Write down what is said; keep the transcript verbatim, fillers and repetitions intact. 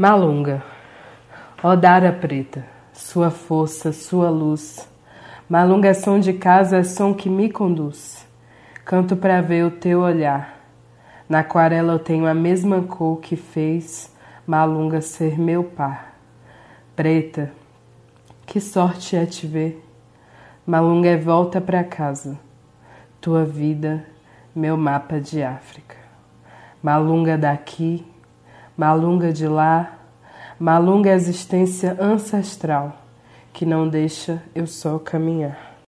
Malunga, ó Dara preta, sua força, sua luz. Malunga é som de casa, é som que me conduz. Canto pra ver o teu olhar. Na aquarela eu tenho a mesma cor que fez Malunga ser meu par. Preta, que sorte é te ver. Malunga é volta pra casa. Tua vida, meu mapa de África. Malunga daqui, Malunga de lá, Malunga é existência ancestral que não deixa eu só caminhar.